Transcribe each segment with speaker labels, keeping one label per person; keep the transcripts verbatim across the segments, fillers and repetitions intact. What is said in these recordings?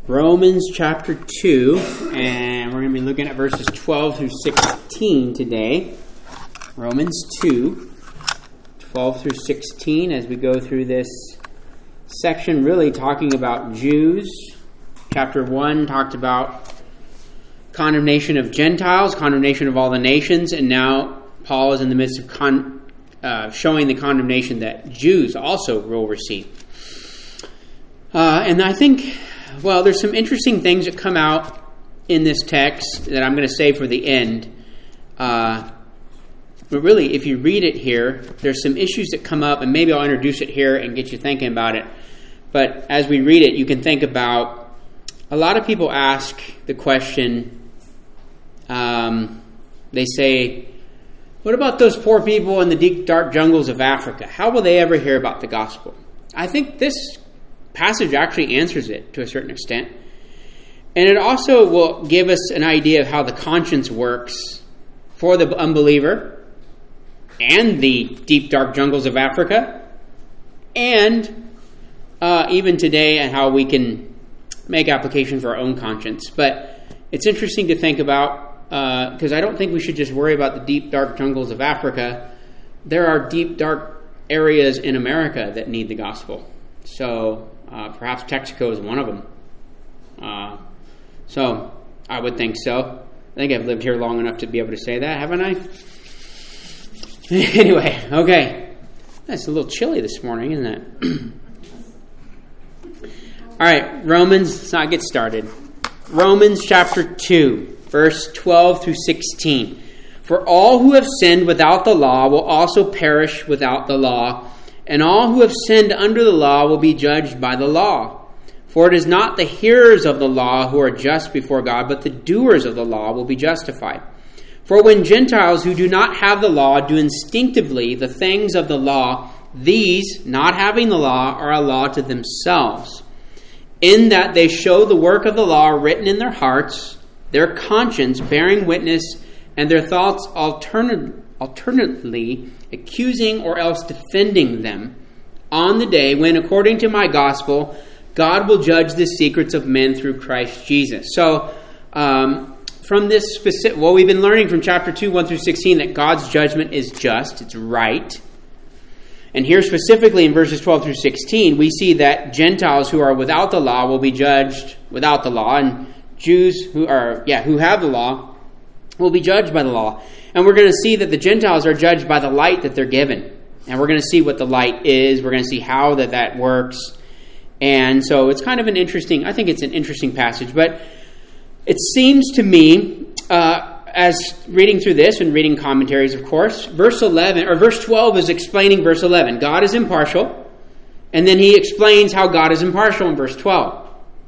Speaker 1: Romans chapter two, and we're going to be looking at verses twelve through sixteen today. Romans two, twelve through sixteen, as we go through this section, really talking about Jews. Chapter one talked about condemnation of Gentiles, condemnation of all the nations, and now Paul is in the midst of con- uh, showing the condemnation that Jews also will receive. Uh, and I think... Well, there's some interesting things that come out in this text that I'm going to save for the end. Uh, but really, if you read it here, there's some issues that come up, and maybe I'll introduce it here and get you thinking about it. But as we read it, you can think about, a lot of people ask the question, um, they say, what about those poor people in the deep, dark jungles of Africa? How will they ever hear about the gospel? I think this passage actually answers it to a certain extent. And it also will give us an idea of how the conscience works for the unbeliever and the deep, dark jungles of Africa, and uh, even today, and how we can make application for our own conscience. But it's interesting to think about, because uh, I don't think we should just worry about the deep, dark jungles of Africa. There are deep, dark areas in America that need the gospel. So Uh, perhaps Texaco is one of them. Uh, so, I would think so. I think I've lived here long enough to be able to say that, haven't I? Anyway, okay. It's a little chilly this morning, isn't it? All right, Romans, let's not get started. Romans chapter two, verse twelve through sixteen. For all who have sinned without the law will also perish without the law, and all who have sinned under the law will be judged by the law. For it is not the hearers of the law who are just before God, but the doers of the law will be justified. For when Gentiles who do not have the law do instinctively the things of the law, these, not having the law, are a law to themselves, in that they show the work of the law written in their hearts, their conscience bearing witness, and their thoughts alternate, alternately accusing or else defending them on the day when, according to my gospel, God will judge the secrets of men through Christ Jesus. So, um, from this specific, well, we've been learning from chapter two, one through sixteen, that God's judgment is just, it's right. And here specifically in verses twelve through sixteen, we see that Gentiles who are without the law will be judged without the law, and Jews who are, yeah, who have the law will be judged by the law. And we're going to see that the Gentiles are judged by the light that they're given. And we're going to see what the light is. We're going to see how that, that works. And so it's kind of an interesting, I think it's an interesting passage. But it seems to me, uh, as reading through this and reading commentaries, of course, verse eleven, or verse twelve is explaining verse eleven. God is impartial. And then he explains how God is impartial in verse twelve.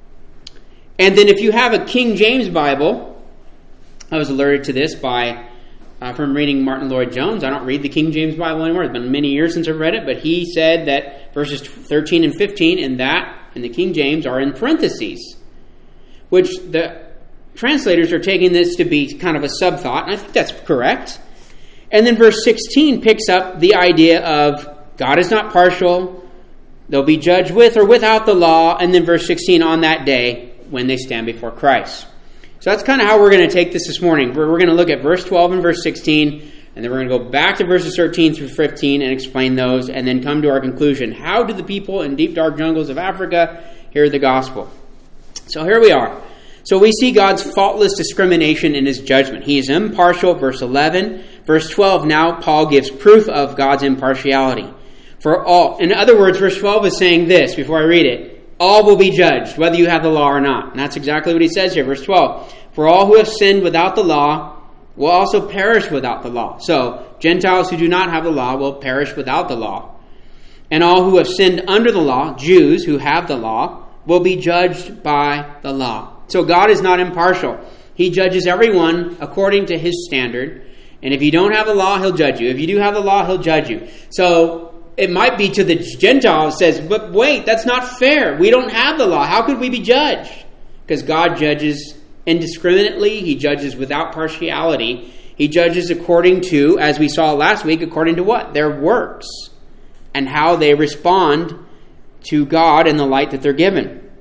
Speaker 1: And then if you have a King James Bible, I was alerted to this by... Uh, from reading Martin Lloyd-Jones. I don't read the King James Bible anymore. It's been many years since I've read it, but he said that verses thirteen and fifteen in that, in the King James, are in parentheses, which the translators are taking this to be kind of a sub-thought, and I think that's correct. And then verse sixteen picks up the idea of God is not partial, they'll be judged with or without the law, and then verse sixteen, on that day when they stand before Christ. So that's kind of how we're going to take this this morning. We're, we're going to look at verse twelve and verse sixteen, and then we're going to go back to verses thirteen through fifteen and explain those, and then come to our conclusion. How do the people in deep, dark jungles of Africa hear the gospel? So here we are. So we see God's faultless discrimination in his judgment. He is impartial, verse eleven. Verse twelve, now Paul gives proof of God's impartiality. For all, in other words, verse twelve is saying this, before I read it. All will be judged, whether you have the law or not. And that's exactly what he says here, verse twelve. For all who have sinned without the law will also perish without the law. So, Gentiles who do not have the law will perish without the law. And all who have sinned under the law, Jews who have the law, will be judged by the law. So God is not impartial. He judges everyone according to his standard. And if you don't have the law, he'll judge you. If you do have the law, he'll judge you. So, it might be to the Gentile says, but wait, that's not fair. We don't have the law. How could we be judged? Because God judges indiscriminately. He judges without partiality. He judges according to, as we saw last week, according to what? Their works and how they respond to God in the light that they're given.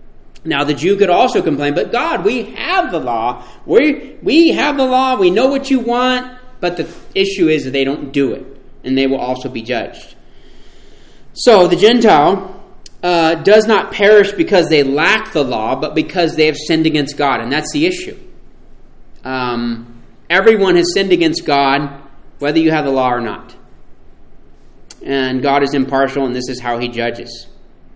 Speaker 1: Now, the Jew could also complain, but God, we have the law. We, we have the law. We know what you want. But the issue is that they don't do it, and they will also be judged. So the Gentile uh, does not perish because they lack the law, but because they have sinned against God, and that's the issue. Um, everyone has sinned against God, whether you have the law or not. And God is impartial, and this is how he judges.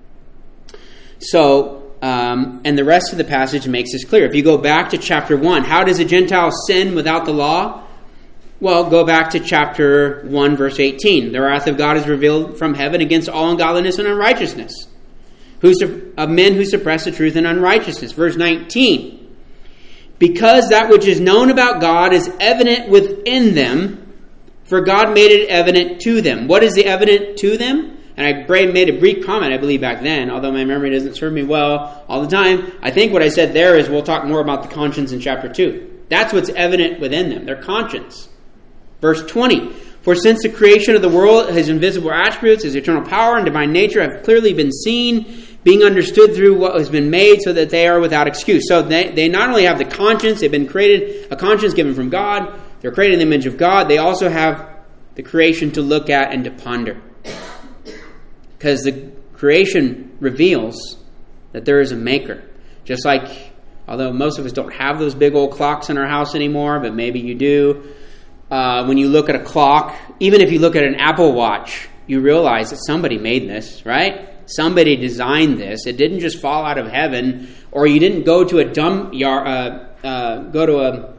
Speaker 1: So, um, and the rest of the passage makes this clear. If you go back to chapter one, how does a Gentile sin without the law? Well, go back to chapter one, verse eighteen. The wrath of God is revealed from heaven against all ungodliness and unrighteousness, who, of men who suppress the truth and unrighteousness. Verse nineteen. Because that which is known about God is evident within them, for God made it evident to them. What is the evident to them? And I made a brief comment, I believe, back then, although my memory doesn't serve me well all the time. I think what I said there is we'll talk more about the conscience in chapter two. That's what's evident within them, their conscience. Verse twenty, for since the creation of the world, his invisible attributes, his eternal power and divine nature have clearly been seen, being understood through what has been made, so that they are without excuse. So they, they not only have the conscience, they've been created, a conscience given from God, they're created in the image of God, they also have the creation to look at and to ponder. Because the creation reveals that there is a maker. Just like, although most of us don't have those big old clocks in our house anymore, but maybe you do. Uh, when you look at a clock, even if you look at an Apple Watch, you realize that somebody made this, right? Somebody designed this. It didn't just fall out of heaven, or you didn't go to a dump yard, uh, uh, go to a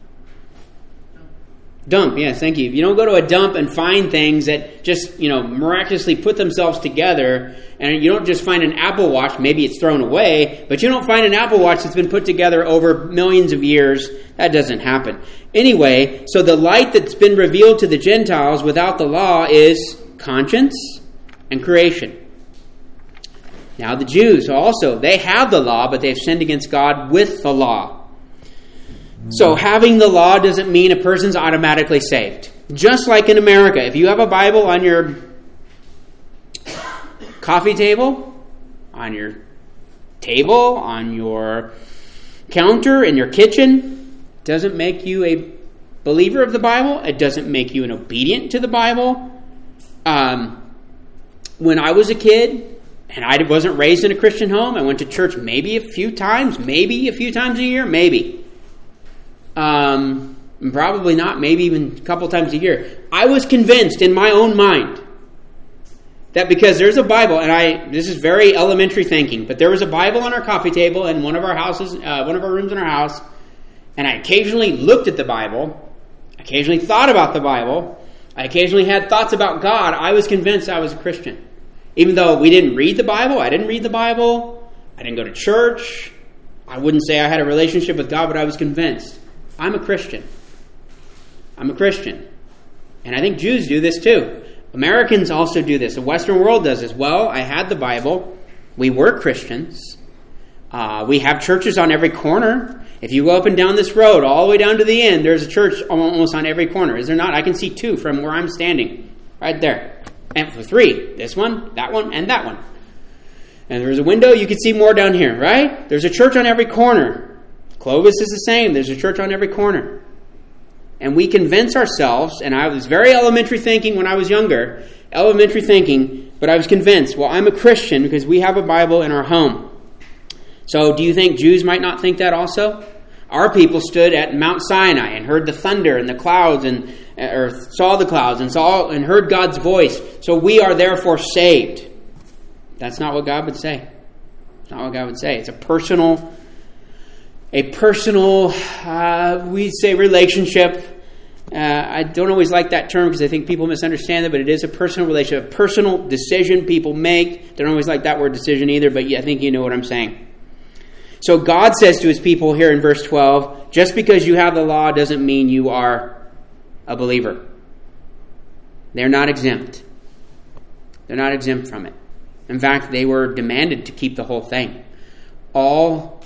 Speaker 1: dump. Yes, thank you. You don't go to a dump and find things that just, you know, miraculously put themselves together, and you don't just find an Apple Watch. Maybe it's thrown away, but you don't find an Apple Watch that's been put together over millions of years. That doesn't happen. Anyway, so the light that's been revealed to the Gentiles without the law is conscience and creation. Now the Jews also, they have the law, but they've sinned against God with the law. So having the law doesn't mean a person's automatically saved. Just like in America, if you have a Bible on your coffee table, on your table, on your counter, in your kitchen, doesn't make you a believer of the Bible. It doesn't make you an obedient to the Bible. Um, when I was a kid, and I wasn't raised in a Christian home, I went to church maybe a few times, maybe a few times a year, maybe. Um, probably not, maybe even a couple times a year. I was convinced in my own mind that because there's a Bible, and I this is very elementary thinking, but there was a Bible on our coffee table in one of our houses, uh, one of our rooms in our house, and I occasionally looked at the Bible, occasionally thought about the Bible, I occasionally had thoughts about God. I was convinced I was a Christian. Even though we didn't read the Bible, I didn't read the Bible, I didn't go to church, I wouldn't say I had a relationship with God, but I was convinced. I'm a Christian. I'm a Christian. And I think Jews do this too. Americans also do this. The Western world does this. Well, I had the Bible. We were Christians. Uh, we have churches on every corner. If you go up and down this road, all the way down to the end, there's a church almost on every corner. Is there not? I can see two from where I'm standing. Right there. And for three. This one, that one, and that one. And there's a window. You can see more down here, right? There's a church on every corner. Clovis is the same. There's a church on every corner. And we convince ourselves, and I was very elementary thinking when I was younger, elementary thinking, but I was convinced, well, I'm a Christian because we have a Bible in our home. So do you think Jews might not think that also? Our people stood at Mount Sinai and heard the thunder and the clouds, and or saw the clouds and saw and heard God's voice. So we are therefore saved. That's not what God would say. It's not what God would say. It's a personal A personal, uh, we'd say, relationship. Uh, I don't always like that term because I think people misunderstand it, but it is a personal relationship, a personal decision people make. Don't always like that word decision either, but yeah, I think you know what I'm saying. So God says to his people here in verse twelve, just because you have the law doesn't mean you are a believer. They're not exempt. They're not exempt from it. In fact, they were demanded to keep the whole thing. All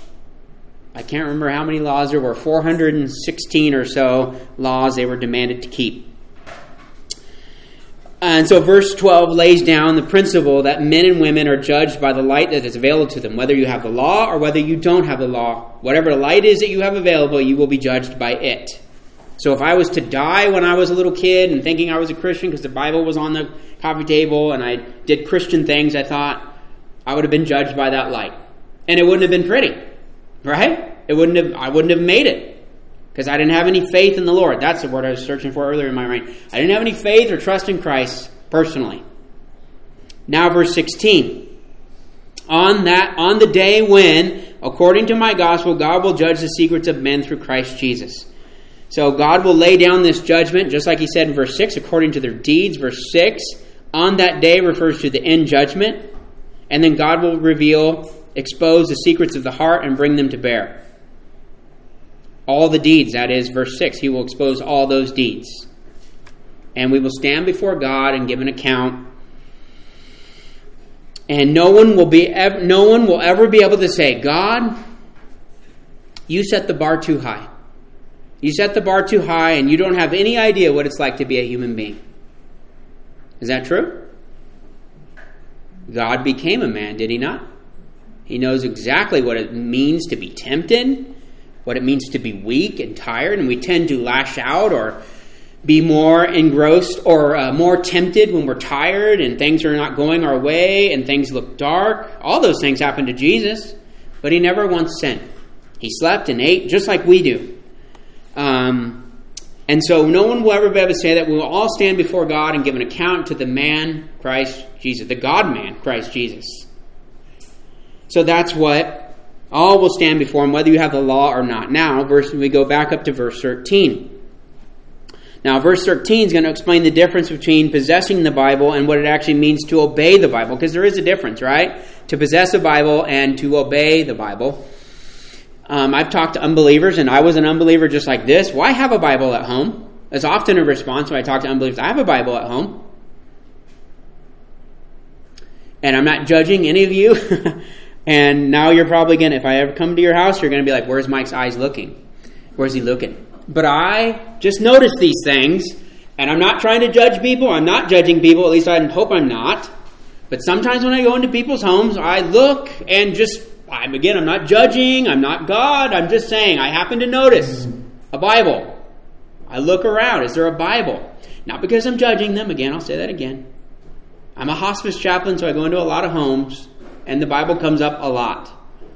Speaker 1: I can't remember how many laws there were, four hundred sixteen or so laws they were demanded to keep. And so verse twelve lays down the principle that men and women are judged by the light that is available to them, whether you have the law or whether you don't have the law. Whatever the light is that you have available, you will be judged by it. So if I was to die when I was a little kid and thinking I was a Christian because the Bible was on the coffee table and I did Christian things, I thought I would have been judged by that light. And it wouldn't have been pretty, right? It wouldn't have. I wouldn't have made it. Because I didn't have any faith in the Lord. That's the word I was searching for earlier in my mind. I didn't have any faith or trust in Christ personally. Now verse sixteen. On that, on the day when, according to my gospel, God will judge the secrets of men through Christ Jesus. So God will lay down this judgment, just like he said in verse six, according to their deeds. Verse six, on that day refers to the end judgment. And then God will reveal, expose the secrets of the heart and bring them to bear. All the deeds, that is, verse six, he will expose all those deeds. And we will stand before God and give an account. And no one will be ever, no one will ever be able to say, God, you set the bar too high. You set the bar too high and you don't have any idea what it's like to be a human being. Is that true? God became a man, did he not? He knows exactly what it means to be tempted, what it means to be weak and tired, and we tend to lash out or be more engrossed or uh, more tempted when we're tired and things are not going our way and things look dark. All those things happen to Jesus, but he never once sinned. He slept and ate just like we do. Um, and so no one will ever be able to say that. We will all stand before God and give an account to the man, Christ Jesus, the God-man, Christ Jesus. So that's what all will stand before him, whether you have the law or not. Now, verse, we go back up to verse thirteen. Now, verse thirteen is going to explain the difference between possessing the Bible and what it actually means to obey the Bible, because there is a difference, right? To possess the Bible and to obey the Bible. Um, I've talked to unbelievers, and I was an unbeliever just like this. Why have a Bible at home? That's often a response when I talk to unbelievers. I have a Bible at home. And I'm not judging any of you. And now you're probably going to, if I ever come to your house, you're going to be like, where's Mike's eyes looking? Where's he looking? But I just notice these things, and I'm not trying to judge people. I'm not judging people. At least I hope I'm not. But sometimes when I go into people's homes, I look and just, I'm again, I'm not judging. I'm not God. I'm just saying I happen to notice a Bible. I look around. Is there a Bible? Not because I'm judging them. Again, I'll say that again. I'm a hospice chaplain, so I go into a lot of homes, and the Bible comes up a lot.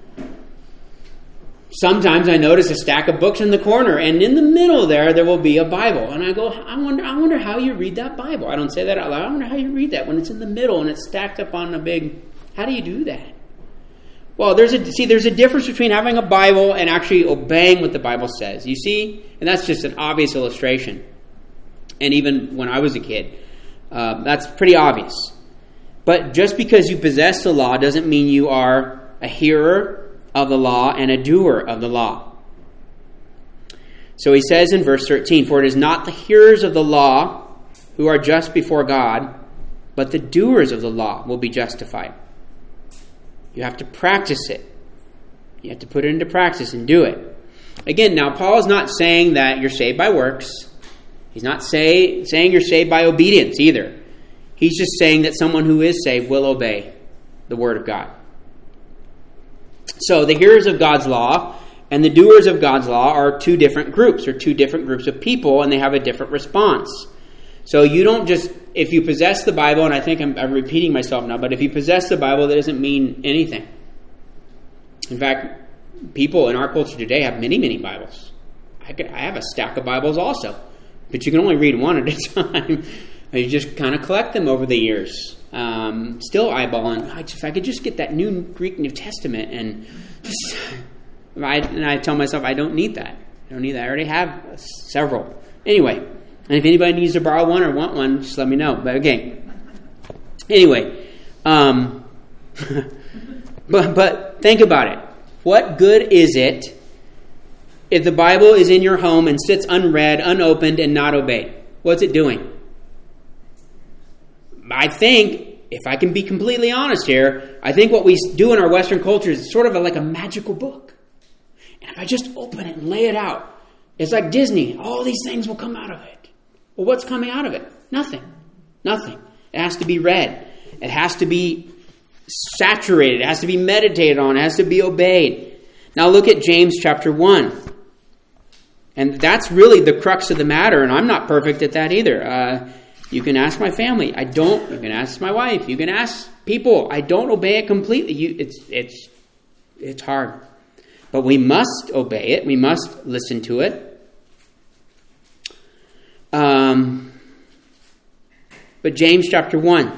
Speaker 1: Sometimes I notice a stack of books in the corner, and in the middle there, there will be a Bible. And I go, I wonder I wonder how you read that Bible. I don't say that out loud. I wonder how you read that when it's in the middle and it's stacked up on a big... How do you do that? Well, there's a see, there's a difference between having a Bible and actually obeying what the Bible says. You see? And that's just an obvious illustration. And even when I was a kid, uh, that's pretty obvious. But just because you possess the law doesn't mean you are a hearer of the law and a doer of the law. So he says in verse thirteen, for it is not the hearers of the law who are just before God, but the doers of the law will be justified. You have to practice it. You have to put it into practice and do it. Again, now Paul is not saying that you're saved by works. He's not say, saying you're saved by obedience either. He's just saying that someone who is saved will obey the word of God. So the hearers of God's law and the doers of God's law are two different groups, or two different groups of people, and they have a different response. So you don't just, if you possess the Bible, and I think I'm, I'm repeating myself now, but if you possess the Bible, that doesn't mean anything. In fact, people in our culture today have many, many Bibles. I, could, I have a stack of Bibles also, but you can only read one at a time. You just kind of collect them over the years. Um, still eyeballing, if I could just get that new Greek New Testament, and just, I, and I tell myself I don't need that. I don't need that. I already have several. Anyway, and if anybody needs to borrow one or want one, just let me know. But okay. Anyway, um, but but think about it. What good is it if the Bible is in your home and sits unread, unopened, and not obeyed? What's it doing? I think, if I can be completely honest here, I think what we do in our Western culture is sort of a, like a magical book. And if I just open it and lay it out, it's like Disney. All these things will come out of it. Well, what's coming out of it? Nothing. Nothing. It has to be read. It has to be saturated. It has to be meditated on. It has to be obeyed. Now look at James chapter one. And that's really the crux of the matter, and I'm not perfect at that either. Uh, you can ask my family. I don't. You can ask my wife. You can ask people. I don't obey it completely. You, it's it's it's hard. But we must obey it. We must listen to it. Um, but James chapter one.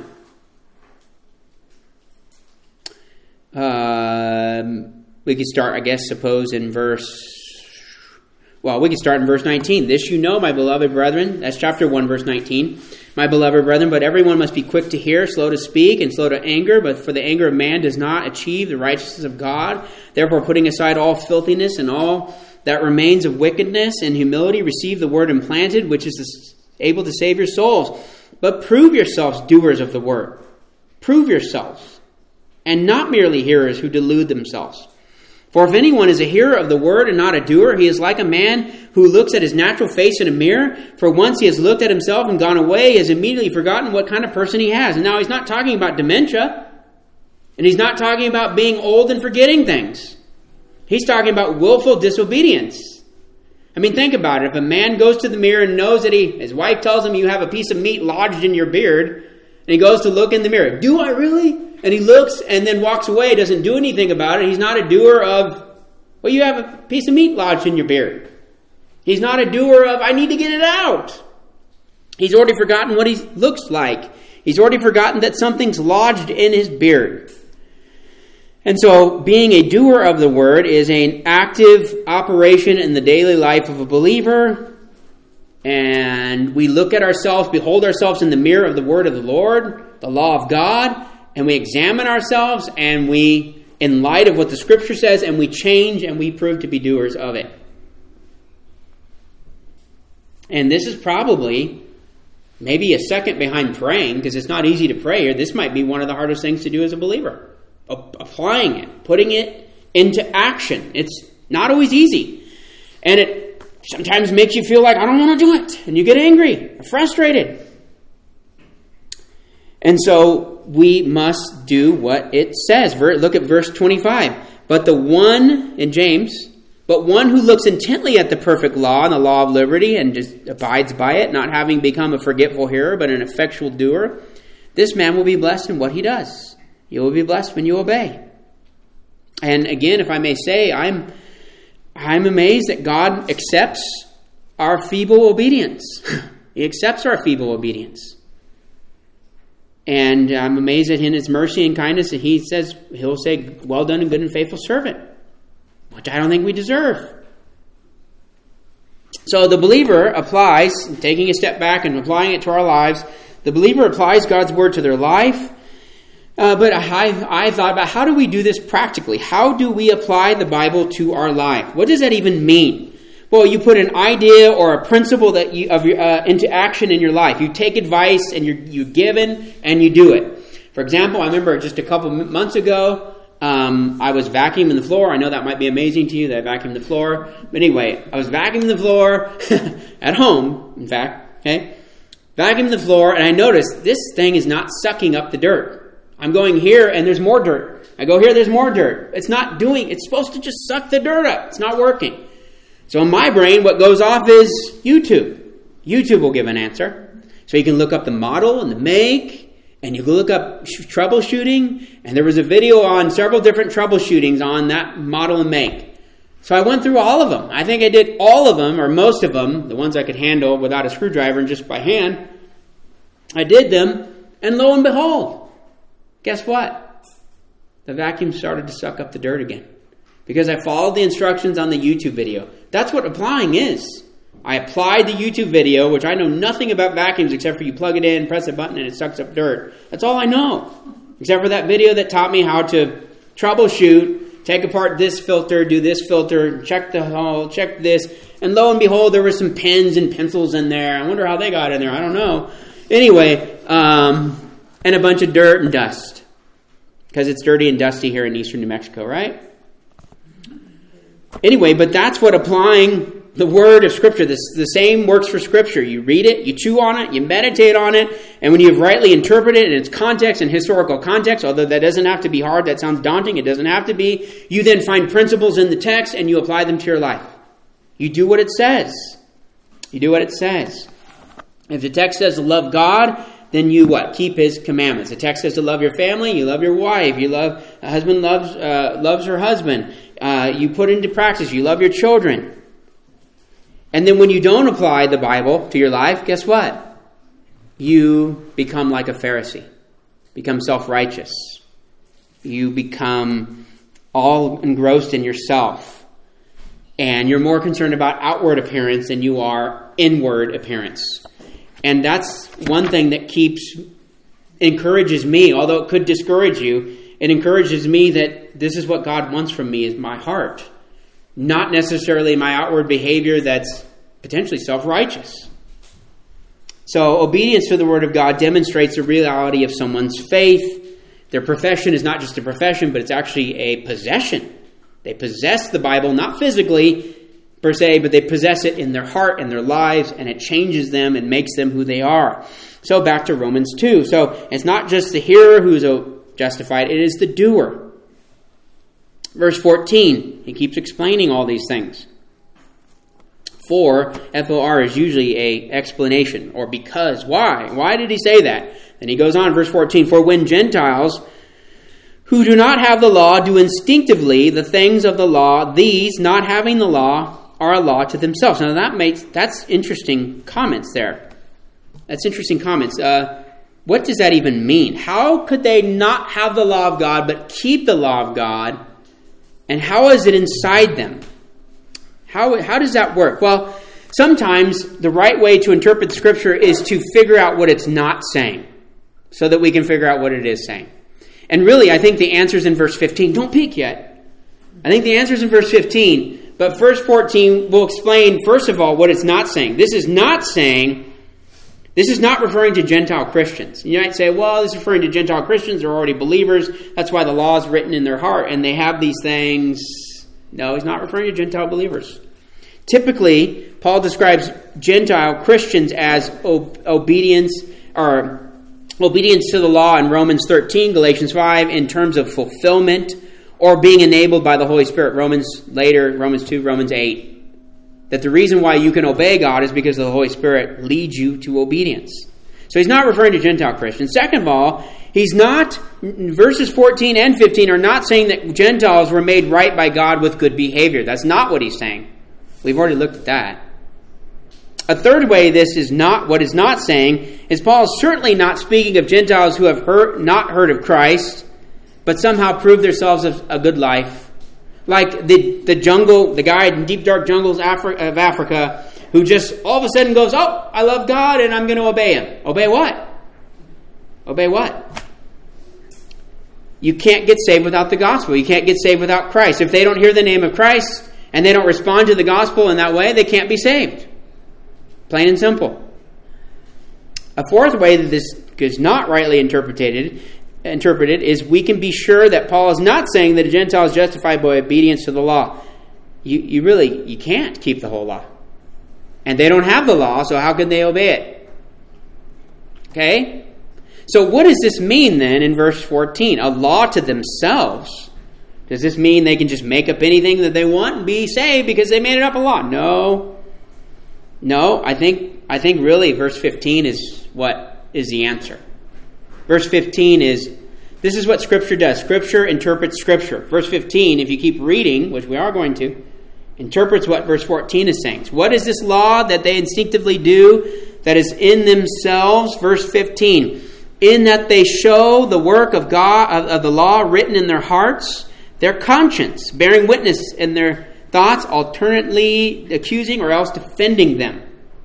Speaker 1: Um, we could start, I guess, suppose in verse... Well, we can start in verse nineteen. This you know, my beloved brethren. That's chapter one, verse nineteen. My beloved brethren, but everyone must be quick to hear, slow to speak, and slow to anger. But for the anger of man does not achieve the righteousness of God. Therefore, putting aside all filthiness and all that remains of wickedness and humility, receive the word implanted, which is able to save your souls. But prove yourselves doers of the word. Prove yourselves, and not merely hearers who delude themselves. For if anyone is a hearer of the word and not a doer, he is like a man who looks at his natural face in a mirror. For once he has looked at himself and gone away, he has immediately forgotten what kind of person he has. And now he's not talking about dementia. And he's not talking about being old and forgetting things. He's talking about willful disobedience. I mean, think about it. If a man goes to the mirror and knows that he, his wife tells him you have a piece of meat lodged in your beard, and he goes to look in the mirror, do I really? And he looks and then walks away, doesn't do anything about it. He's not a doer of, well, you have a piece of meat lodged in your beard. He's not a doer of, I need to get it out. He's already forgotten what he looks like. He's already forgotten that something's lodged in his beard. And so being a doer of the word is an active operation in the daily life of a believer. And we look at ourselves, behold ourselves in the mirror of the word of the Lord, the law of God, and we examine ourselves, and we, in light of what the Scripture says, and we change, and we prove to be doers of it. And this is probably maybe a second behind praying, because it's not easy to pray. Or this might be one of the hardest things to do as a believer. Applying it, putting it into action. It's not always easy. And it sometimes makes you feel like, I don't want to do it. And you get angry or frustrated. And so we must do what it says. Look at verse twenty-five. But the one, in James, but one who looks intently at the perfect law and the law of liberty and just abides by it, not having become a forgetful hearer, but an effectual doer, this man will be blessed in what he does. You will be blessed when you obey. And again, if I may say, I'm I'm amazed that God accepts our feeble obedience. He accepts our feeble obedience. And I'm amazed at in His mercy and kindness that He says, He'll say, well done and good and faithful servant, which I don't think we deserve. So the believer applies, taking a step back and applying it to our lives, the believer applies God's word to their life. Uh, but I, I thought about, how do we do this practically? How do we apply the Bible to our life? What does that even mean? Well, you put an idea or a principle that you, of your, uh, into action in your life. You take advice and you're, you're given and you do it. For example, I remember just a couple months ago, um, I was vacuuming the floor. I know that might be amazing to you that I vacuumed the floor. But anyway, I was vacuuming the floor at home, in fact. Okay, vacuuming the floor, and I noticed this thing is not sucking up the dirt. I'm going here and there's more dirt. I go here, there's more dirt. It's not doing, it's supposed to just suck the dirt up. It's not working. So in my brain, what goes off is YouTube. YouTube will give an answer. So you can look up the model and the make, and you can look up sh- troubleshooting. And there was a video on several different troubleshootings on that model and make. So I went through all of them. I think I did all of them, or most of them, the ones I could handle without a screwdriver and just by hand. I did them, and lo and behold, guess what? The vacuum started to suck up the dirt again. Because I followed the instructions on the YouTube video. That's what applying is. I applied the YouTube video, which I know nothing about vacuums except for you plug it in, press a button, and it sucks up dirt. That's all I know. Except for that video that taught me how to troubleshoot, take apart this filter, do this filter, check the hole, check this. And lo and behold, there were some pens and pencils in there. I wonder how they got in there. I don't know. Anyway, um, and a bunch of dirt and dust. Because it's dirty and dusty here in eastern New Mexico, right? Anyway, but that's what applying The word of Scripture, this, the same works for Scripture. You read it, you chew on it, you meditate on it, and when you've rightly interpreted it in its context and historical context, although that doesn't have to be hard, that sounds daunting, it doesn't have to be, you then find principles in the text and you apply them to your life. You do what it says. You do what it says. If the text says to love God, then you what? Keep His commandments. The text says to love your family, you love your wife, you love, a husband loves, uh, loves her husband, uh, you put into practice, you love your children. And then when you don't apply the Bible to your life, guess what? You become like a Pharisee. Become self-righteous. You become all engrossed in yourself. And you're more concerned about outward appearance than you are inward appearance. And that's one thing that keeps, encourages me, although it could discourage you, it encourages me that this is what God wants from me, is my heart. Not necessarily my outward behavior that's potentially self-righteous. So obedience to the Word of God demonstrates the reality of someone's faith. Their profession is not just a profession, but it's actually a possession. They possess the Bible, not physically per se, but they possess it in their heart and their lives, and it changes them and makes them who they are. So back to Romans two. So it's not just the hearer who's justified, it is the doer. Verse fourteen, he keeps explaining all these things. For, F O R, is usually a explanation, or because. Why? Why did he say that? Then he goes on, verse fourteen, for when Gentiles who do not have the law do instinctively the things of the law, these, not having the law, are a law to themselves. Now that makes, that's interesting comments there. That's interesting comments. Uh, what does that even mean? How could they not have the law of God, but keep the law of God? And how is it inside them? How, how does that work? Well, sometimes the right way to interpret Scripture is to figure out what it's not saying, so that we can figure out what it is saying. And really, I think the answer's in verse fifteen. Don't peek yet. I think the answer's in verse fifteen. But verse fourteen will explain, first of all, what it's not saying. This is not saying, this is not referring to Gentile Christians. You might say, well, this is referring to Gentile Christians. They're already believers. That's why the law is written in their heart, and they have these things. No, he's not referring to Gentile believers. Typically, Paul describes Gentile Christians as ob- obedience or obedience to the law in Romans thirteen, Galatians five, in terms of fulfillment or being enabled by the Holy Spirit. Romans later, Romans two, Romans eight. That the reason why you can obey God is because the Holy Spirit leads you to obedience. So he's not referring to Gentile Christians. Second of all, he's not, verses fourteen and fifteen are not saying that Gentiles were made right by God with good behavior. That's not what he's saying. We've already looked at that. A third way this is not what is not saying is Paul's certainly not speaking of Gentiles who have heard, not heard of Christ, but somehow proved themselves of a good life. Like the, the jungle, the guy in deep dark jungles of Africa who just all of a sudden goes, oh, I love God and I'm going to obey Him. Obey what? Obey what? You can't get saved without the gospel. You can't get saved without Christ. If they don't hear the name of Christ and they don't respond to the gospel in that way, they can't be saved. Plain and simple. A fourth way that this is not rightly interpreted interpreted is we can be sure that Paul is not saying that a Gentile is justified by obedience to the law. You, you really, you can't keep the whole law. And they don't have the law, so how can they obey it? Okay? So what does this mean then in verse fourteen? A law to themselves. Does this mean they can just make up anything that they want and be saved because they made it up a law? No. No, I think I think really verse fifteen is what is the answer. Verse fifteen is, this is what Scripture does. Scripture interprets Scripture. Verse fifteen, if you keep reading, which we are going to, interprets what verse fourteen is saying. So what is this law that they instinctively do that is in themselves? Verse fifteen, in that they show the work of God, of, of the law written in their hearts, their conscience, bearing witness in their thoughts, alternately accusing or else defending them.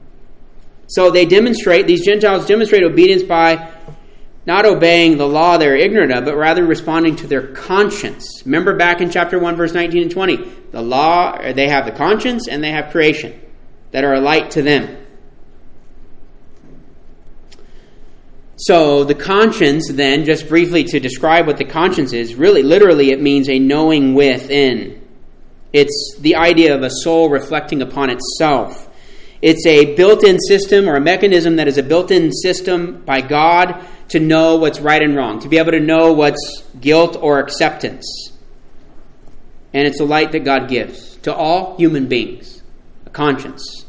Speaker 1: So they demonstrate, these Gentiles demonstrate obedience by not obeying the law they're ignorant of, but rather responding to their conscience. Remember back in chapter one, verse nineteen and twenty, the law, they have the conscience and they have creation that are a light to them. So the conscience then, just briefly to describe what the conscience is, really literally it means a knowing within. It's the idea of a soul reflecting upon itself. It's a built-in system or a mechanism that is a built-in system by God to know what's right and wrong, to be able to know what's guilt or acceptance. And it's a light that God gives to all human beings, a conscience.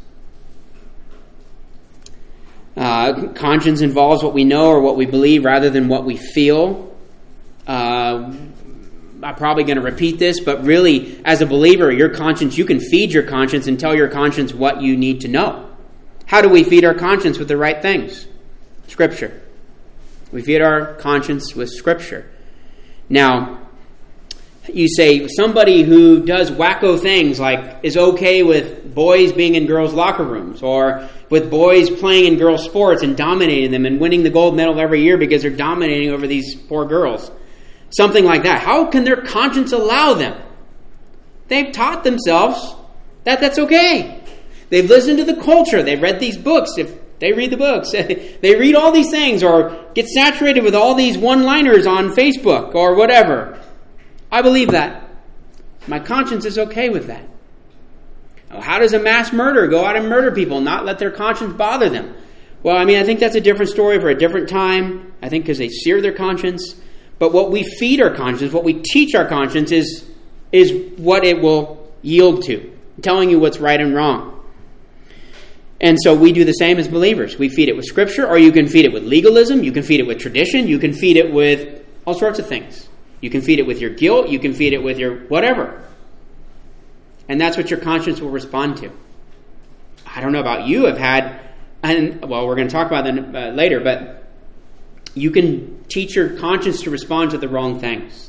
Speaker 1: Uh, conscience involves what we know or what we believe rather than what we feel. Uh, I'm probably going to repeat this, but really, as a believer, your conscience, you can feed your conscience and tell your conscience what you need to know. How do we feed our conscience with the right things? Scripture. We feed our conscience with Scripture. Now, you say somebody who does wacko things like is okay with boys being in girls' locker rooms or with boys playing in girls' sports and dominating them and winning the gold medal every year because they're dominating over these poor girls. Something like that. How can their conscience allow them? They've taught themselves that that's okay. They've listened to the culture. They've read these books. If they read the books, they read all these things or get saturated with all these one-liners on Facebook or whatever. I believe that. My conscience is okay with that. How does a mass murderer go out and murder people and not let their conscience bother them? Well, I mean, I think that's a different story for a different time. I think because they sear their conscience. But what we feed our conscience, what we teach our conscience is, is what it will yield to, telling you what's right and wrong. And so we do the same as believers. We feed it with Scripture, or you can feed it with legalism, you can feed it with tradition, you can feed it with all sorts of things. You can feed it with your guilt, you can feed it with your whatever. And that's what your conscience will respond to. I don't know about you, I've had, and well, we're going to talk about that uh, later, but you can teach your conscience to respond to the wrong things.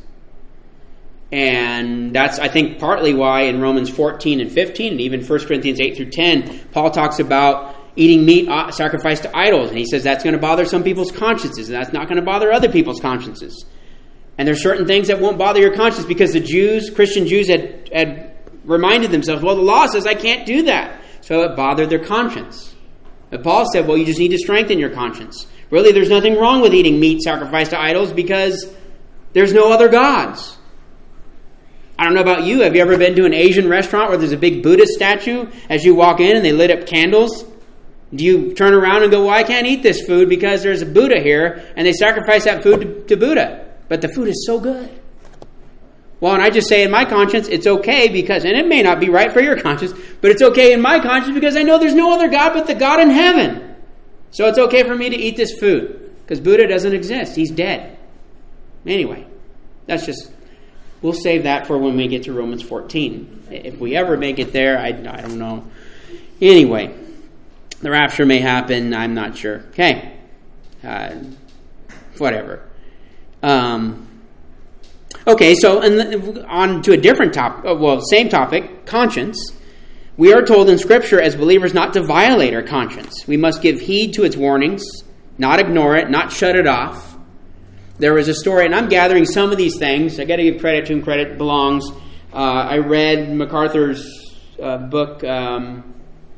Speaker 1: And that's, I think, partly why in Romans fourteen and fifteen, and even First Corinthians eight through ten, Paul talks about eating meat sacrificed to idols. And he says that's going to bother some people's consciences, and that's not going to bother other people's consciences. And there's certain things that won't bother your conscience because the Jews, Christian Jews, had, had reminded themselves, well, the law says I can't do that. So it bothered their conscience. But Paul said, well, you just need to strengthen your conscience. Really, there's nothing wrong with eating meat sacrificed to idols because there's no other gods. I don't know about you. Have you ever been to an Asian restaurant where there's a big Buddha statue as you walk in and they lit up candles? Do you turn around and go, well, I can't eat this food because there's a Buddha here and they sacrifice that food to, to Buddha. But the food is so good. Well, and I just say in my conscience, it's okay because, and it may not be right for your conscience, but it's okay in my conscience because I know there's no other God but the God in heaven. So it's okay for me to eat this food because Buddha doesn't exist. He's dead. Anyway, that's just, we'll save that for when we get to Romans fourteen. If we ever make it there, I, I don't know. Anyway, the rapture may happen. I'm not sure. Okay. Uh, whatever. Um, okay, so and on to a different topic, well, same topic, conscience. We are told in Scripture as believers not to violate our conscience. We must give heed to its warnings, not ignore it, not shut it off. There was a story, and I'm gathering some of these things. I got to give credit to whom credit belongs. Uh, I read MacArthur's uh, book. Um,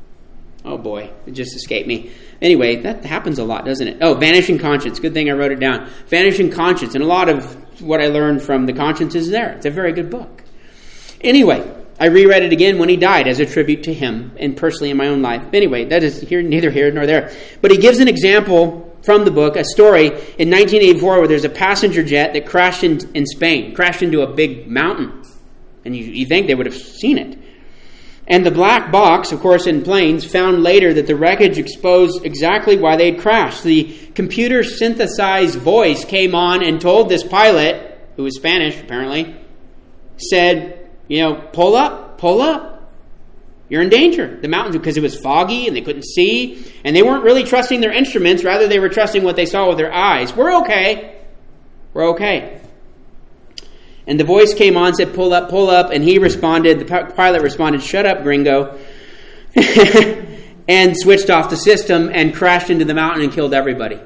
Speaker 1: oh boy, it just escaped me. Anyway, that happens a lot, doesn't it? Oh, Vanishing Conscience. Good thing I wrote it down. Vanishing Conscience, and a lot of what I learned from the conscience is there. It's a very good book. Anyway, I reread it again when he died as a tribute to him and personally in my own life. Anyway, that is here, neither here nor there. But he gives an example from the book, a story in nineteen eighty-four where there's a passenger jet that crashed in, in Spain, crashed into a big mountain. And you, you think they would have seen it. And the black box, of course, in planes, found later that the wreckage exposed exactly why they had crashed. The computer-synthesized voice came on and told this pilot, who was Spanish apparently, said, you know, pull up, pull up. You're in danger. The mountains, because it was foggy and they couldn't see. And they weren't really trusting their instruments. Rather, they were trusting what they saw with their eyes. We're okay. We're okay. And the voice came on, said, pull up, pull up. And he responded, the pilot responded, shut up, gringo. And switched off the system and crashed into the mountain and killed everybody.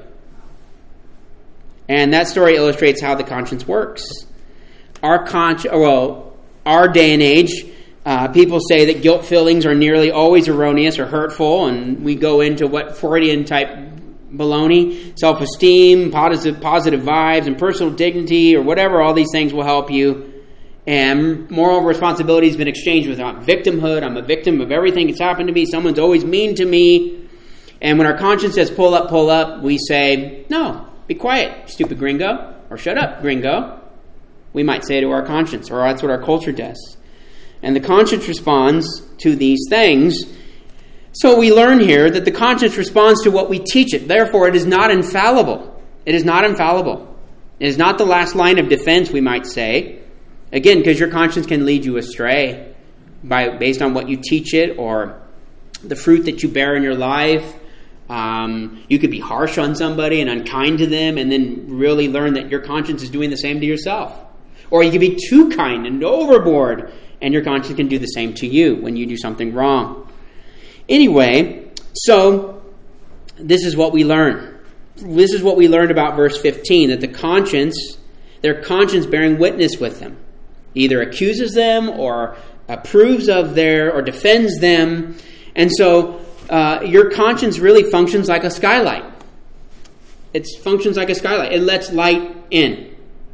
Speaker 1: And that story illustrates how the conscience works. Our conscience, well, our day and age, uh, people say that guilt feelings are nearly always erroneous or hurtful, and we go into what Freudian type baloney, self-esteem, positive, positive vibes, and personal dignity, or whatever. All these things will help you. And moral responsibility has been exchanged with victimhood. I'm a victim of everything that's happened to me. Someone's always mean to me. And when our conscience says pull up, pull up, we say, no, be quiet, stupid gringo, or shut up, gringo. We might say to our conscience, or that's what our culture does. And the conscience responds to these things. So we learn here that the conscience responds to what we teach it. Therefore, it is not infallible. It is not infallible. It is not the last line of defense, we might say. Again, because your conscience can lead you astray by based on what you teach it or the fruit that you bear in your life. Um, you could be harsh on somebody and unkind to them and then really learn that your conscience is doing the same to yourself. Or you could be too kind and overboard and your conscience can do the same to you when you do something wrong. Anyway, so this is what we learn. This is what we learned about verse fifteen, that the conscience, their conscience bearing witness with them, either accuses them or approves of their or defends them. And so Uh, your conscience really functions like a skylight. It functions like a skylight. It lets light in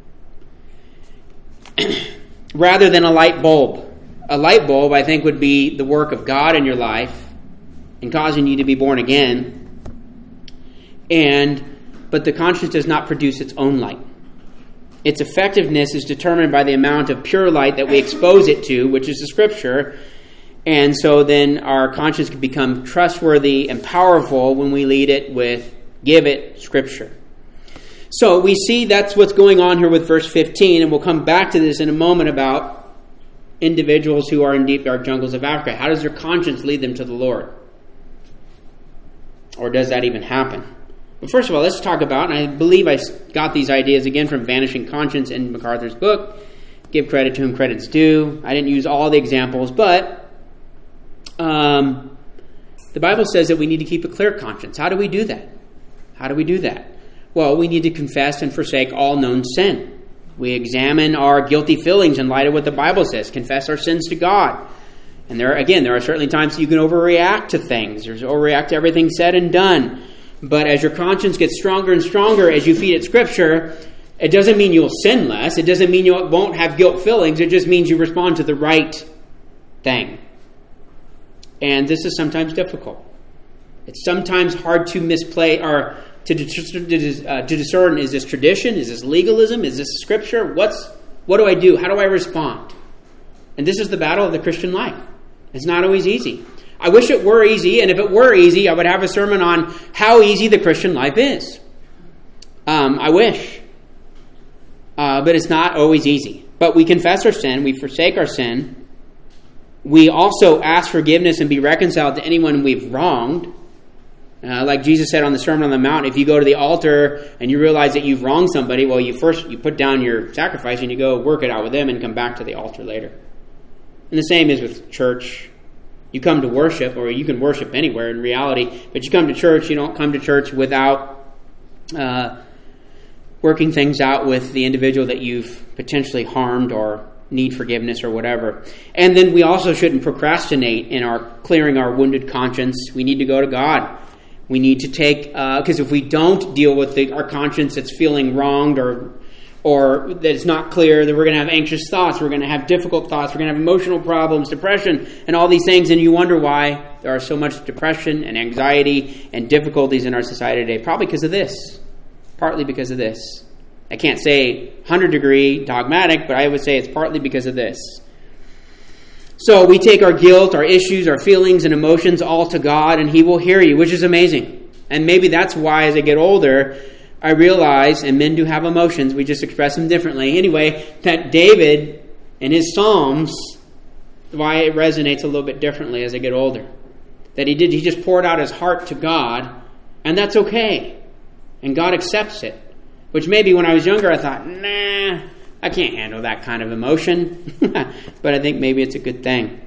Speaker 1: rather than a light bulb. A light bulb, I think, would be the work of God in your life and causing you to be born again. And but the conscience does not produce its own light. Its effectiveness is determined by the amount of pure light that we expose it to, which is the Scripture. And so then our conscience can become trustworthy and powerful when we lead it with, give it, Scripture. So we see that's what's going on here with verse fifteen, and we'll come back to this in a moment about individuals who are in deep, dark jungles of Africa. How does their conscience lead them to the Lord? Or does that even happen? But first of all, let's talk about, and I believe I got these ideas again from Vanishing Conscience in MacArthur's book. Give credit to whom credit's due. I didn't use all the examples, but Um, the Bible says that we need to keep a clear conscience. How do we do that? How do we do that? Well, we need to confess and forsake all known sin. We examine our guilty feelings in light of what the Bible says. Confess our sins to God. And there, again, there are certainly times you can overreact to things. There's overreact to everything said and done. But as your conscience gets stronger and stronger as you feed it Scripture, it doesn't mean you'll sin less. It doesn't mean you won't have guilt feelings. It just means you respond to the right thing. And this is sometimes difficult. It's sometimes hard to misplay or to, to, uh, to discern, is this tradition? Is this legalism? Is this Scripture? What's What do I do? How do I respond? And this is the battle of the Christian life. It's not always easy. I wish it were easy, and if it were easy, I would have a sermon on how easy the Christian life is. Um, I wish. Uh, but it's not always easy. But we confess our sin. We forsake our sin. We also ask forgiveness and be reconciled to anyone we've wronged. Uh, like Jesus said on the Sermon on the Mount, if you go to the altar and you realize that you've wronged somebody, well, you first you put down your sacrifice and you go work it out with them and come back to the altar later. And the same is with church. You come to worship, or you can worship anywhere in reality, but you come to church, you don't come to church without uh, working things out with the individual that you've potentially harmed or need forgiveness or whatever. And then we also shouldn't procrastinate in our clearing our wounded conscience. We need to go to God. We need to take, because uh, if we don't deal with the, our conscience that's feeling wronged or or that it's not clear, that we're going to have anxious thoughts, we're going to have difficult thoughts, we're going to have emotional problems, depression, and all these things, and you wonder why there are so much depression and anxiety and difficulties in our society today. Probably because of this. Partly because of this. I can't say one hundred degree dogmatic, but I would say it's partly because of this. So we take our guilt, our issues, our feelings and emotions all to God, and He will hear you, which is amazing. And maybe that's why as I get older, I realize, and men do have emotions, we just express them differently. Anyway, that David in his Psalms, why it resonates a little bit differently as I get older. That he did, he just poured out his heart to God, and that's okay. And God accepts it. Which maybe when I was younger I thought, nah, I can't handle that kind of emotion. But I think maybe it's a good thing.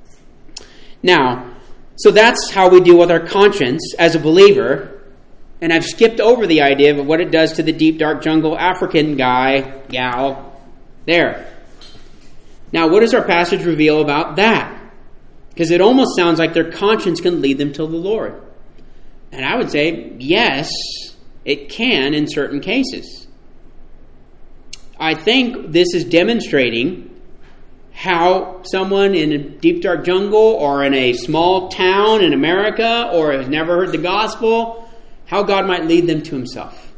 Speaker 1: Now, so that's how we deal with our conscience as a believer. And I've skipped over the idea of what it does to the deep, dark jungle African guy, gal, there. Now, what does our passage reveal about that? Because it almost sounds like their conscience can lead them to the Lord. And I would say, yes, it can in certain cases. I think this is demonstrating how someone in a deep, dark jungle or in a small town in America or has never heard the gospel, how God might lead them to himself.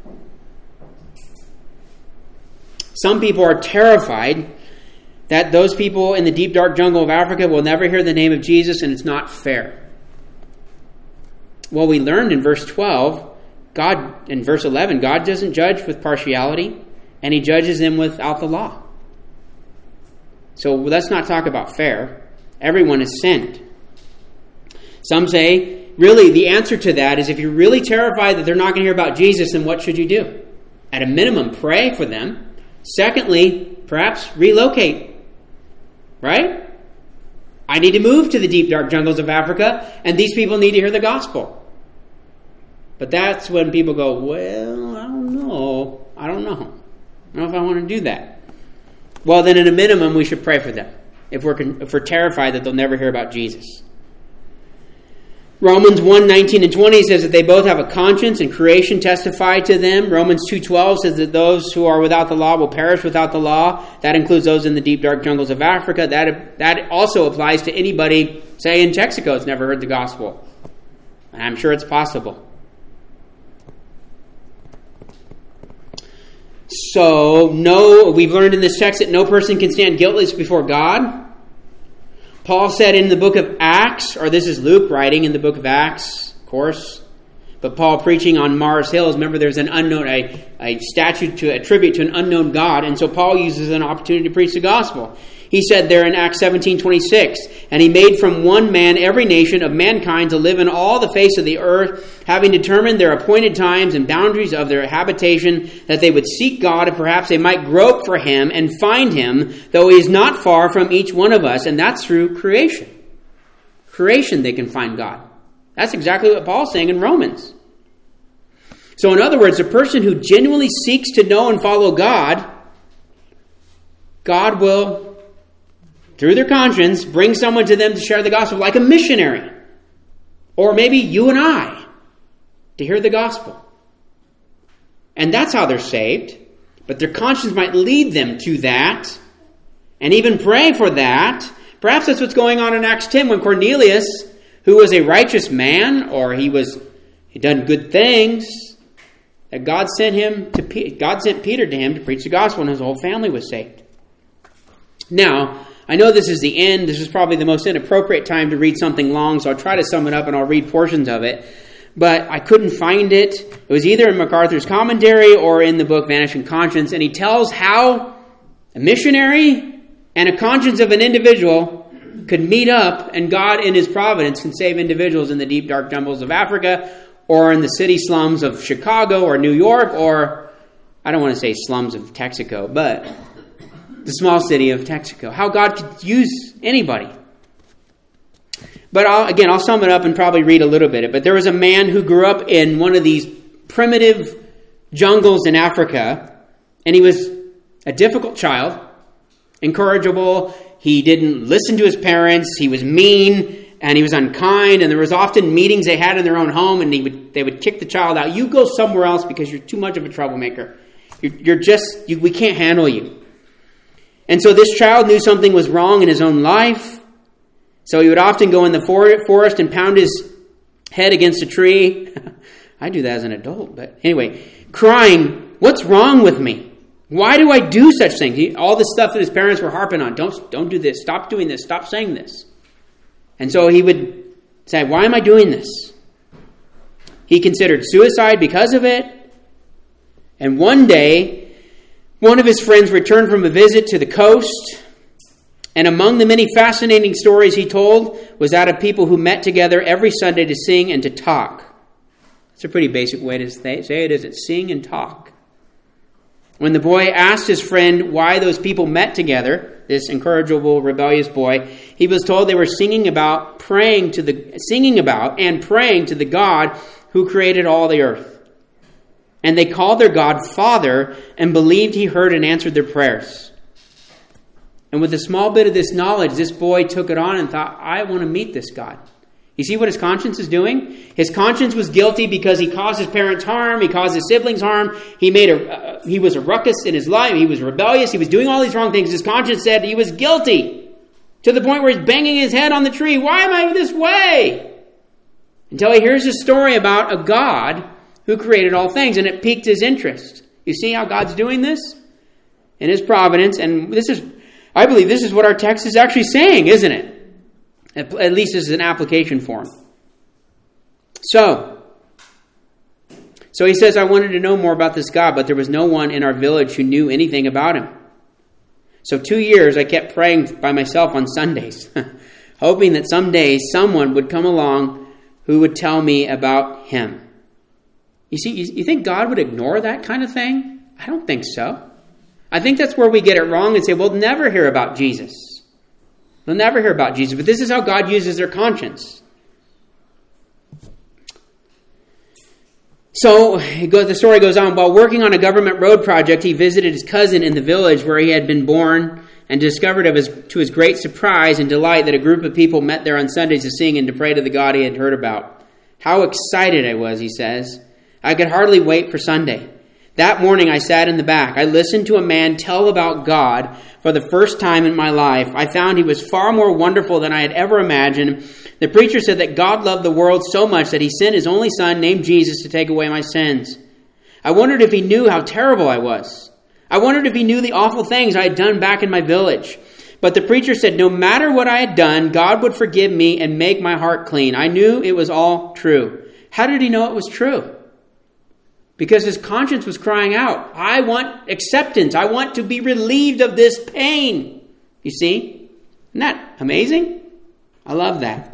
Speaker 1: Some people are terrified that those people in the deep, dark jungle of Africa will never hear the name of Jesus, and it's not fair. Well, we learned in verse twelve, God, in verse eleven, God doesn't judge with partiality, and he judges them without the law. So let's not talk about fair. Everyone has sinned. Some say, really, the answer to that is if you're really terrified that they're not going to hear about Jesus, then what should you do? At a minimum, pray for them. Secondly, perhaps relocate. Right? I need to move to the deep, dark jungles of Africa, and these people need to hear the gospel. But that's when people go, well, I don't know. I don't know. I don't know if I want to do that. Well, then at a minimum, we should pray for them if we're, if we're terrified that they'll never hear about Jesus. Romans one nineteen and twenty says that they both have a conscience and creation testify to them. Romans two twelve says that those who are without the law will perish without the law. That includes those in the deep, dark jungles of Africa. That, that also applies to anybody, say, in Texaco who's never heard the gospel. And I'm sure it's possible. So, no, we've learned in this text that no person can stand guiltless before God. Paul said in the book of Acts, or this is Luke writing in the book of Acts, of course, but Paul preaching on Mars Hills, remember there's an unknown, a, a statute to attribute to an unknown God, and so Paul uses an opportunity to preach the gospel. He said there in Acts seventeen twenty-six, and he made from one man every nation of mankind to live in all the face of the earth, having determined their appointed times and boundaries of their habitation, that they would seek God, and perhaps they might grope for him and find him, though he is not far from each one of us, and that's through creation. Creation they can find God. That's exactly what Paul's saying in Romans. So in other words, a person who genuinely seeks to know and follow God, God will, through their conscience, bring someone to them to share the gospel, like a missionary. Or maybe you and I, to hear the gospel. And that's how they're saved. But their conscience might lead them to that, and even pray for that. Perhaps that's what's going on in Acts ten when Cornelius, who was a righteous man, or he was he'd done good things, that God sent him to God sent Peter to him to preach the gospel, and his whole family was saved. Now, I know this is the end. This is probably the most inappropriate time to read something long, so I'll try to sum it up and I'll read portions of it. But I couldn't find it. It was either in MacArthur's commentary or in the book Vanishing Conscience, and he tells how a missionary and a conscience of an individual could meet up, and God in his providence can save individuals in the deep, dark jungles of Africa, or in the city slums of Chicago or New York, or I don't want to say slums of Texaco, but the small city of Texaco. How God could use anybody. But I'll, again, I'll sum it up and probably read a little bit. But there was a man who grew up in one of these primitive jungles in Africa, and he was a difficult child, incorrigible. He didn't listen to his parents. He was mean, and he was unkind. And there was often meetings they had in their own home, and he would, they would kick the child out. You go somewhere else because you're too much of a troublemaker. You're, you're just, you, we can't handle you. And so this child knew something was wrong in his own life. So he would often go in the forest and pound his head against a tree. I do that as an adult, but anyway, crying, what's wrong with me? Why do I do such things? He, all the stuff that his parents were harping on. Don't, don't do this. Stop doing this. Stop saying this. And so he would say, why am I doing this? He considered suicide because of it. And one day, one of his friends returned from a visit to the coast, and among the many fascinating stories he told was that of people who met together every Sunday to sing and to talk. It's a pretty basic way to say it, is it? Sing and talk. When the boy asked his friend why those people met together, this incorrigible, rebellious boy, he was told they were singing about praying to the singing about and praying to the God who created all the earth. And they called their God Father and believed he heard and answered their prayers. And with a small bit of this knowledge, this boy took it on and thought, I want to meet this God. You see what his conscience is doing? His conscience was guilty because he caused his parents harm. He caused his siblings harm. He made a, uh, he was a ruckus in his life. He was rebellious. He was doing all these wrong things. His conscience said he was guilty. To the point where he's banging his head on the tree. Why am I this way? Until he hears a story about a God who created all things, and it piqued his interest. You see how God's doing this? In his providence, and this is, I believe this is what our text is actually saying, isn't it? At, at least this is an application form. So, so he says, I wanted to know more about this God, but there was no one in our village who knew anything about him. So two years I kept praying by myself on Sundays, hoping that someday someone would come along who would tell me about him. You see, you, you think God would ignore that kind of thing? I don't think so. I think that's where we get it wrong and say, we'll never hear about Jesus. They'll never hear about Jesus. But this is how God uses their conscience. So the story goes on. While working on a government road project, he visited his cousin in the village where he had been born and discovered of his, to his great surprise and delight that a group of people met there on Sundays to sing and to pray to the God he had heard about. How excited I was, he says. I could hardly wait for Sunday. That morning I sat in the back. I listened to a man tell about God for the first time in my life. I found he was far more wonderful than I had ever imagined. The preacher said that God loved the world so much that he sent his only son named Jesus to take away my sins. I wondered if he knew how terrible I was. I wondered if he knew the awful things I had done back in my village. But the preacher said no matter what I had done, God would forgive me and make my heart clean. I knew it was all true. How did he know it was true? Because his conscience was crying out, I want acceptance. I want to be relieved of this pain. You see? Isn't that amazing? I love that.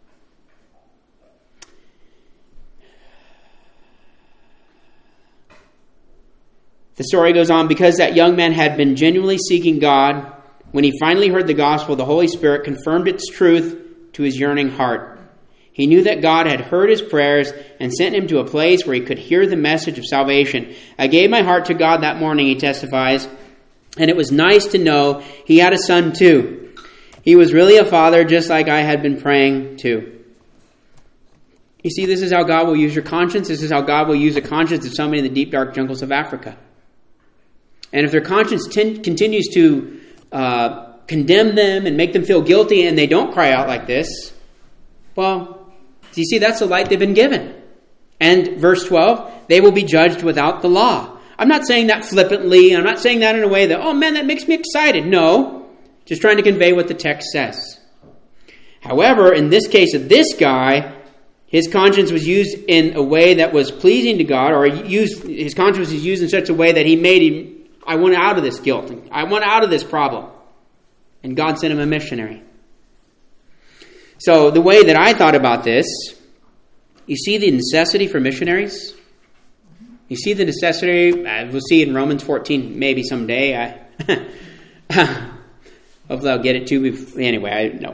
Speaker 1: The story goes on, because that young man had been genuinely seeking God, when he finally heard the gospel, the Holy Spirit confirmed its truth to his yearning heart. He knew that God had heard his prayers and sent him to a place where he could hear the message of salvation. I gave my heart to God that morning, he testifies, and it was nice to know he had a son too. He was really a father, just like I had been praying too. You see, this is how God will use your conscience. This is how God will use the conscience of somebody in the deep, dark jungles of Africa. And if their conscience t- continues to uh, condemn them and make them feel guilty and they don't cry out like this, well, do you see, that's the light they've been given. And verse twelve, they will be judged without the law. I'm not saying that flippantly. I'm not saying that in a way that, oh man, that makes me excited. No, just trying to convey what the text says. However, in this case of this guy, his conscience was used in a way that was pleasing to God, or used, his conscience was used in such a way that he made him, I want out of this guilt. I want out of this problem. And God sent him a missionary. So the way that I thought about this, you see the necessity for missionaries? You see the necessity, uh, we'll see in Romans fourteen maybe someday. I hopefully I'll get it to before, anyway, I no.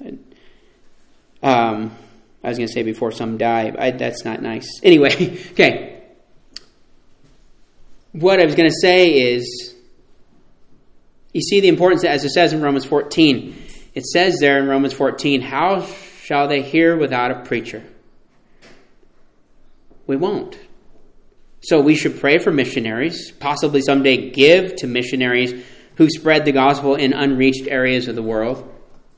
Speaker 1: Um, I was going to say before some die. I, that's not nice. Anyway, okay. What I was going to say is, you see the importance, as it says in Romans fourteen. It says there in Romans fourteen, how shall they hear without a preacher? We won't. So we should pray for missionaries, possibly someday give to missionaries who spread the gospel in unreached areas of the world.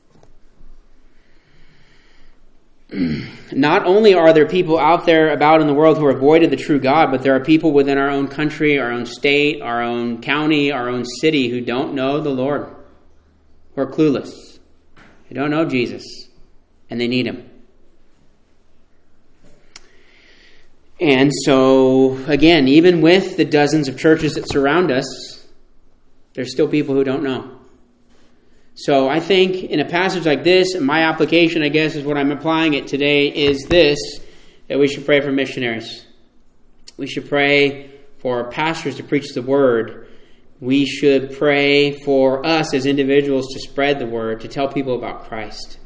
Speaker 1: Not only are there people out there about in the world who are void of the true God, but there are people within our own country, our own state, our own county, our own city who don't know the Lord, who are clueless, who don't know Jesus, and they need him. And so, again, even with the dozens of churches that surround us, there's still people who don't know. So I think in a passage like this, and my application, I guess, is what I'm applying it today, is this, that we should pray for missionaries. We should pray for pastors to preach the word. We should pray for us as individuals to spread the word, to tell people about Christ.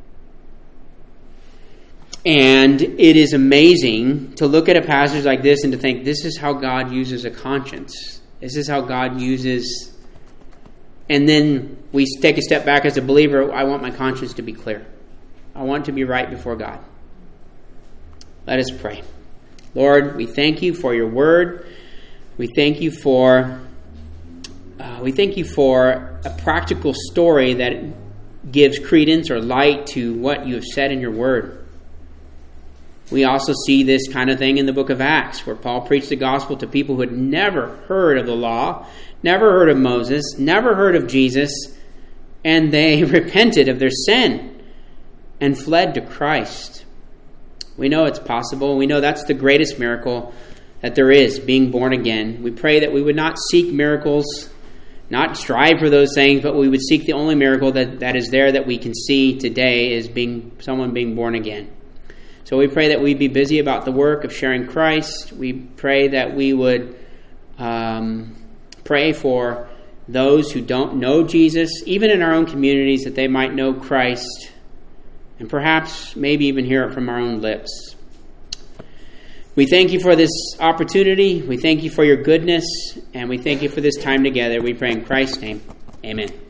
Speaker 1: And it is amazing to look at a passage like this and to think, this is how God uses a conscience. This is how God uses... And then we take a step back as a believer. I want my conscience to be clear. I want to be right before God. Let us pray. Lord, we thank you for your word. We thank you for uh, we thank you for a practical story that gives credence or light to what you have said in your word. We also see this kind of thing in the book of Acts, where Paul preached the gospel to people who had never heard of the law, never heard of Moses, never heard of Jesus, and they repented of their sin and fled to Christ. We know it's possible. We know that's the greatest miracle that there is, being born again. We pray that we would not seek miracles, not strive for those things, but we would seek the only miracle that, that is there that we can see today is being someone being born again. So we pray that we'd be busy about the work of sharing Christ. We pray that we would um, pray for those who don't know Jesus, even in our own communities, that they might know Christ, and perhaps maybe even hear it from our own lips. We thank you for this opportunity. We thank you for your goodness, and we thank you for this time together. We pray in Christ's name. Amen.